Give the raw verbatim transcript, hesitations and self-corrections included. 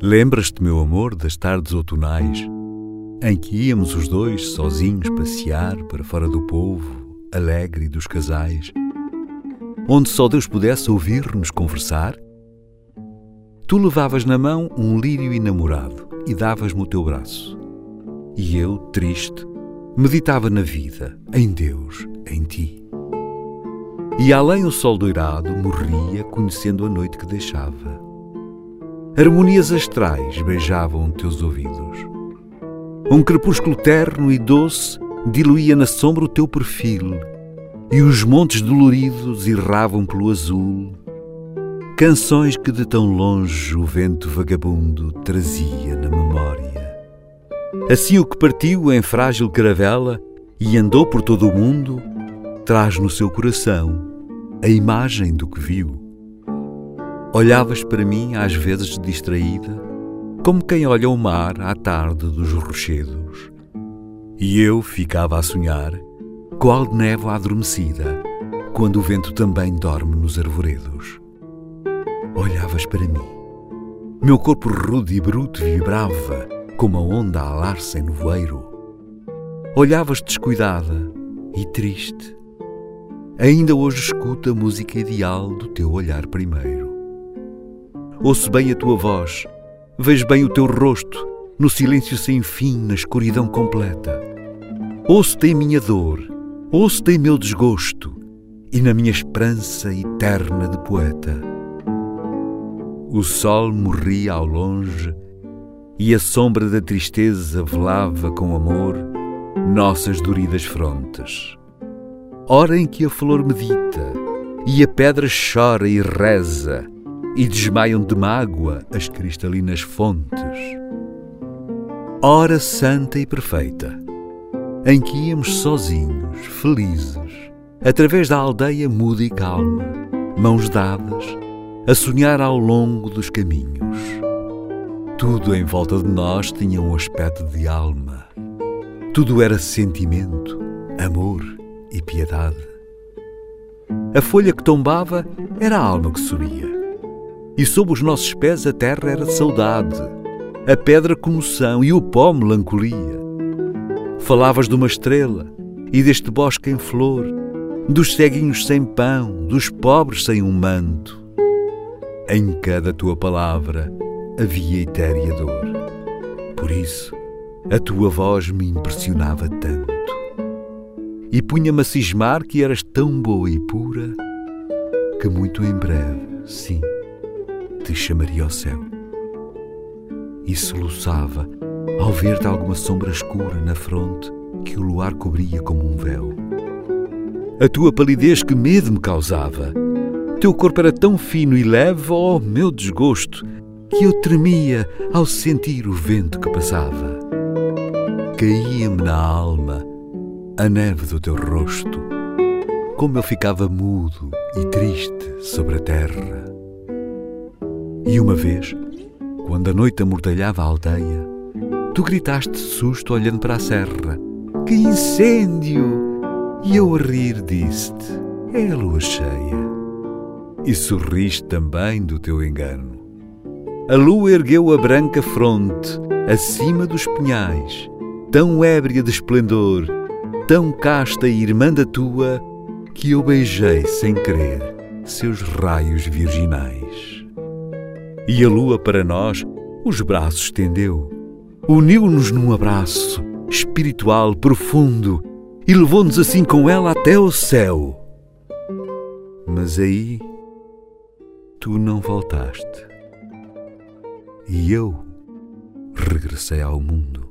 Lembras-te, meu amor, das tardes outonais, em que íamos os dois sozinhos passear para fora do povo, alegre e dos casais, onde só Deus pudesse ouvir-nos conversar? Tu levavas na mão um lírio enamorado e davas-me o teu braço. E eu, triste, meditava na vida, em Deus, em ti. E além o sol doirado morria conhecendo a noite que deixava. Harmonias astrais beijavam teus ouvidos. Um crepúsculo terno e doce diluía na sombra o teu perfil, e os montes doloridos irravam pelo azul, canções que de tão longe o vento vagabundo trazia na memória. Assim o que partiu em frágil caravela e andou por todo o mundo, traz no seu coração a imagem do que viu. Olhavas para mim às vezes distraída, como quem olha o mar à tarde dos rochedos, e eu ficava a sonhar, qual névoa adormecida, quando o vento também dorme nos arvoredos. Olhavas para mim, meu corpo rude e bruto vibrava como a onda a alar-se em nevoeiro. Olhavas descuidada e triste. Ainda hoje escuto a música ideal do teu olhar primeiro. Ouço bem a tua voz, vejo bem o teu rosto, no silêncio sem fim, na escuridão completa. Ouço-te em minha dor, ouço-te em meu desgosto e na minha esperança eterna de poeta. O sol morria ao longe e a sombra da tristeza velava com amor nossas doridas frontes. Hora em que a flor medita e a pedra chora e reza e desmaiam de mágoa as cristalinas fontes. Hora santa e perfeita, em que íamos sozinhos, felizes, através da aldeia muda e calma, mãos dadas, a sonhar ao longo dos caminhos. Tudo em volta de nós tinha um aspecto de alma. Tudo era sentimento, amor e piedade. A folha que tombava era a alma que subia. E sob os nossos pés a terra era saudade, a pedra comoção e o pó melancolia. Falavas de uma estrela e deste bosque em flor, dos ceguinhos sem pão, dos pobres sem um manto. Em cada tua palavra havia etérea dor. Por isso, a tua voz me impressionava tanto. E punha-me a cismar que eras tão boa e pura, que muito em breve, sim, te chamaria ao céu. E soluçava ao ver-te alguma sombra escura na fronte que o luar cobria como um véu. A tua palidez que medo me causava. Teu corpo era tão fino e leve, oh meu desgosto, que eu tremia ao sentir o vento que passava. Caía-me na alma a neve do teu rosto, como eu ficava mudo e triste sobre a terra. E uma vez, quando a noite amordalhava a aldeia, tu gritaste de susto olhando para a serra: que incêndio! E eu a rir disse-te: é a lua cheia. E sorriste também do teu engano. A lua ergueu a branca fronte acima dos pinhais, tão ébria de esplendor, tão casta e irmã da tua, que eu beijei sem querer seus raios virginais. E a lua para nós os braços estendeu, uniu-nos num abraço espiritual profundo e levou-nos assim com ela até ao céu. Mas aí tu não voltaste e eu regressei ao mundo.